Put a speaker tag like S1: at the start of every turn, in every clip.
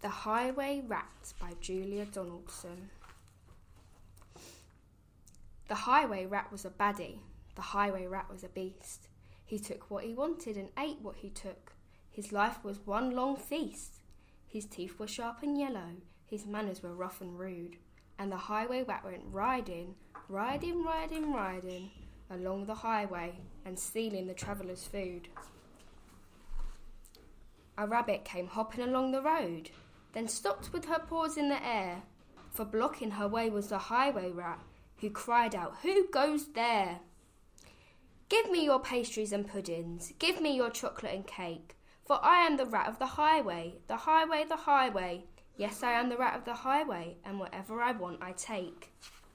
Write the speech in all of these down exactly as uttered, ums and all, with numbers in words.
S1: The Highway Rat by Julia Donaldson. The highway rat was a baddie. The highway rat was a beast. He took what he wanted and ate what he took. His life was one long feast. His teeth were sharp and yellow. His manners were rough and rude. And the highway rat went riding, riding, riding, riding along the highway and stealing the travellers' food. A rabbit came hopping along the road, then stopped with her paws in the air, for blocking her way was the highway rat, who cried out, "Who goes there? Give me your pastries and puddings, give me your chocolate and cake, for I am the rat of the highway, the highway, the highway. Yes, I am the rat of the highway, and whatever I want I take."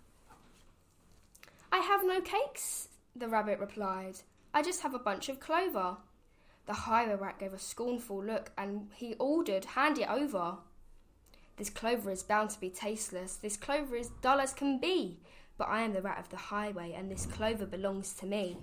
S1: "I have no cakes," the rabbit replied. "I just have a bunch of clover." The highway rat gave a scornful look, and he ordered, "Hand it over." "This clover is bound to be tasteless. This clover is dull as can be. But I am the rat of the highway, and this clover belongs to me."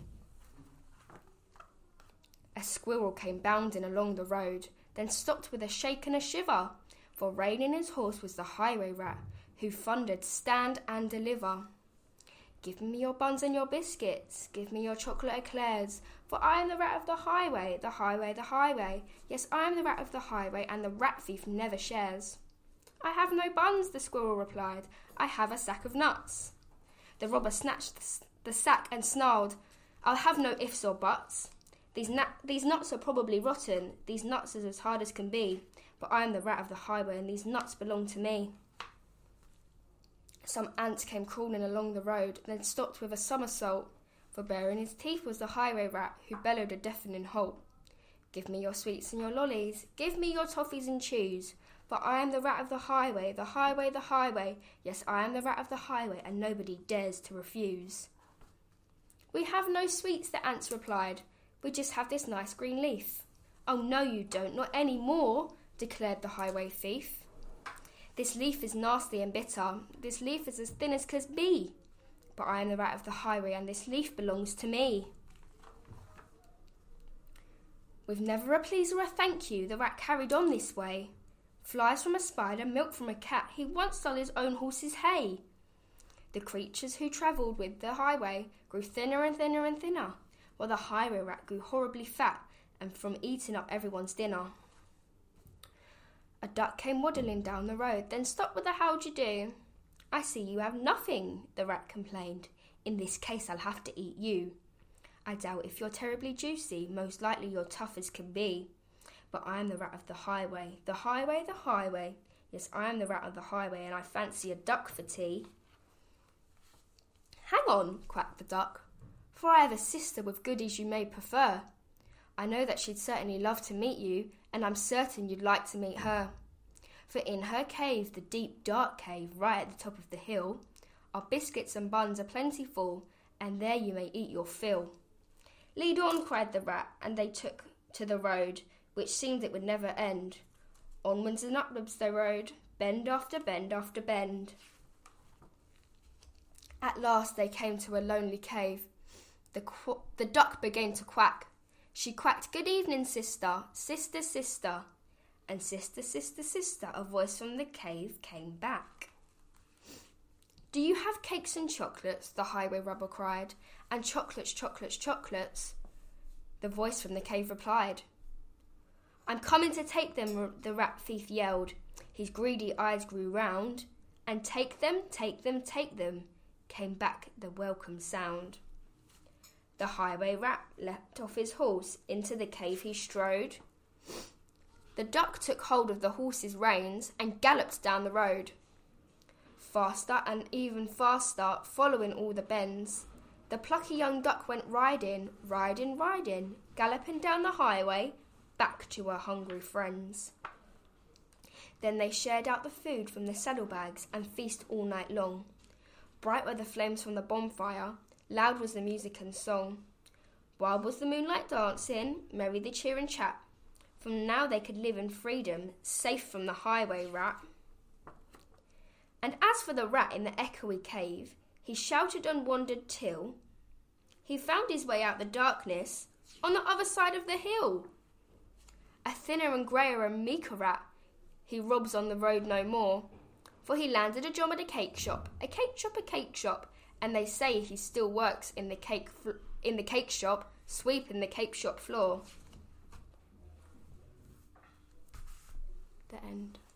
S1: A squirrel came bounding along the road, then stopped with a shake and a shiver, for reining his horse was the highway rat, who thundered, "Stand and deliver. Give me your buns and your biscuits, give me your chocolate eclairs, for I am the rat of the highway, the highway, the highway. Yes, I am the rat of the highway, and the rat thief never shares." "I have no buns," the squirrel replied. "I have a sack of nuts." The robber snatched the sack and snarled, "I'll have no ifs or buts. These, na- these nuts are probably rotten. These nuts are as hard as can be. But I am the rat of the highway, and these nuts belong to me." Some ants came crawling along the road, then stopped with a somersault, for baring his teeth was the highway rat, who bellowed a deafening halt. "Give me your sweets and your lollies, give me your toffees and chews, for I am the rat of the highway, the highway, the highway. Yes, I am the rat of the highway, and nobody dares to refuse." "We have no sweets," the ants replied. "We just have this nice green leaf." "Oh, no, you don't, not any more," declared the highway thief. "This leaf is nasty and bitter. This leaf is as thin as can be. But I am the rat of the highway, and this leaf belongs to me." With never a please or a thank you, the rat carried on this way. Flies from a spider, milk from a cat, he once stole his own horse's hay. The creatures who travelled with the highway grew thinner and thinner and thinner, while the highway rat grew horribly fat and from eating up everyone's dinner. A duck came waddling down the road, then stopped with a "How d'ye do?" "I see you have nothing," the rat complained. "In this case I'll have to eat you. I doubt if you're terribly juicy, most likely you're tough as can be. But I am the rat of the highway, the highway, the highway. Yes, I am the rat of the highway, and I fancy a duck for tea." "Hang on," quacked the duck, "for I have a sister with goodies you may prefer. I know that she'd certainly love to meet you, and I'm certain you'd like to meet her. For in her cave, the deep, dark cave, right at the top of the hill, our biscuits and buns are plentiful, and there you may eat your fill." "Lead on," cried the rat, and they took to the road, which seemed it would never end. Onwards and upwards they rode, bend after bend after bend. At last they came to a lonely cave. The, qu- the duck began to quack. She quacked, "Good evening, sister, sister, sister." And sister, sister, sister, a voice from the cave came back. "Do you have cakes and chocolates?" the highway robber cried. "And chocolates, chocolates, chocolates?" The voice from the cave replied. "I'm coming to take them," the rat thief yelled. His greedy eyes grew round, and "Take them, take them, take them," came back the welcome sound. The highway rat leapt off his horse, into the cave he strode. The duck took hold of the horse's reins and galloped down the road. Faster and even faster, following all the bends, the plucky young duck went riding, riding, riding, galloping down the highway, back to her hungry friends. Then they shared out the food from the saddlebags and feast all night long. Bright were the flames from the bonfire, loud was the music and song. Wild was the moonlight dancing, merry the cheer and chat. From now they could live in freedom, safe from the highway rat. And as for the rat in the echoey cave, he shouted and wandered till he found his way out the darkness on the other side of the hill. A thinner and greyer and meeker rat, he robs on the road no more. For he landed a job at a cake shop, a cake shop, a cake shop, and they say he still works in the cake fl- in the cake shop, sweeping the cake shop floor. The end.